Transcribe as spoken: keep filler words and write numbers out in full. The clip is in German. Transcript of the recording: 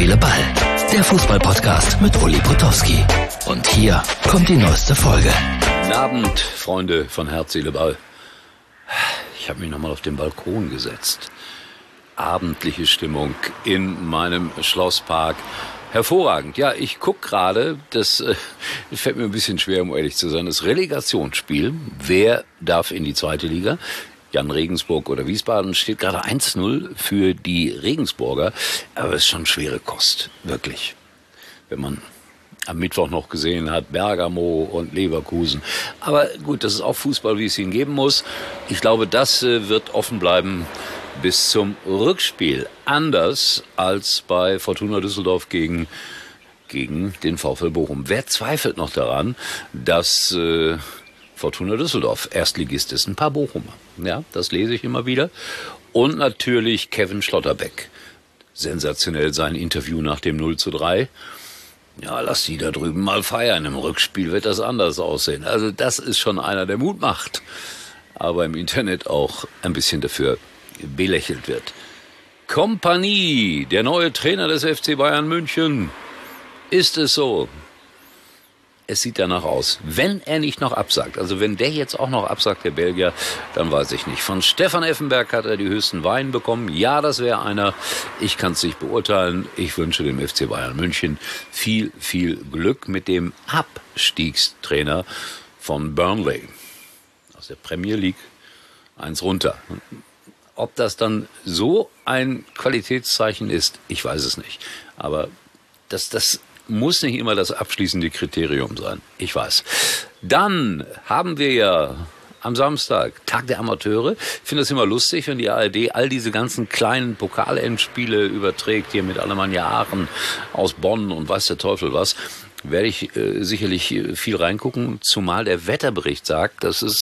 Seele, Ball. Der Fußball-Podcast mit Uli Potowski. Und hier kommt die neueste Folge. Guten Abend, Freunde von Herz, Seele, Ball. Ich habe mich nochmal auf den Balkon gesetzt. Abendliche Stimmung in meinem Schlosspark. Hervorragend. Ja, ich gucke gerade, das äh, fällt mir ein bisschen schwer, um ehrlich zu sein, das Relegationsspiel. Wer darf in die zweite Liga? Jan Regensburg oder Wiesbaden, steht gerade eins null für die Regensburger. Aber es ist schon schwere Kost, wirklich. Wenn man am Mittwoch noch gesehen hat, Bergamo und Leverkusen. Aber gut, das ist auch Fußball, wie es ihn geben muss. Ich glaube, das äh, wird offen bleiben bis zum Rückspiel. Anders als bei Fortuna Düsseldorf gegen, gegen den VfL Bochum. Wer zweifelt noch daran, dass äh, Fortuna Düsseldorf Erstligist ist? Ein paar Bochumer. Ja, das lese ich immer wieder. Und natürlich Kevin Schlotterbeck. Sensationell sein Interview nach dem null zu drei. Ja, lass die da drüben mal feiern. Im Rückspiel wird das anders aussehen. Also das ist schon einer, der Mut macht. Aber im Internet auch ein bisschen dafür belächelt wird. Kompanie, der neue Trainer des F C Bayern München. Ist es so? Es sieht danach aus. Wenn er nicht noch absagt, also wenn der jetzt auch noch absagt, der Belgier, dann weiß ich nicht. Von Stefan Effenberg hat er die höchsten Weinen bekommen. Ja, das wäre einer. Ich kann es nicht beurteilen. Ich wünsche dem F C Bayern München viel, viel Glück mit dem Abstiegstrainer von Burnley. Aus der Premier League eins runter. Ob das dann so ein Qualitätszeichen ist, ich weiß es nicht. Aber das, das muss nicht immer das abschließende Kriterium sein. Ich weiß. Dann haben wir ja am Samstag Tag der Amateure. Ich finde das immer lustig, wenn die A R D all diese ganzen kleinen Pokalendspiele überträgt, hier mit Alemannia Aachen aus Bonn und weiß der Teufel was. Werde ich äh, sicherlich viel reingucken, zumal der Wetterbericht sagt, dass es